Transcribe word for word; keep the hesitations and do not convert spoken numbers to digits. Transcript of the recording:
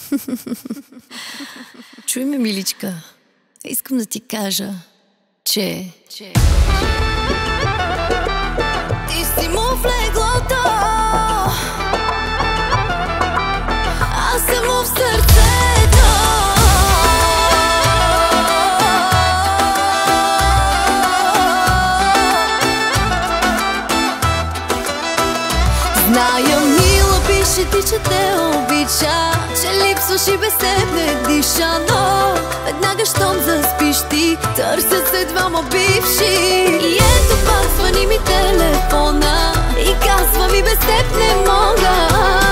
Чуй ме, миличка, искам да ти кажа, че, че... ти си му в леглото, аз съм му в сърцето. Зная, мила, пише ти, че те обича, че липсваш и без теб не диша, но веднага щом заспиш ти, търсят се двама бивши. И ето пак звъни ми телефона и казва ми без теб не мога.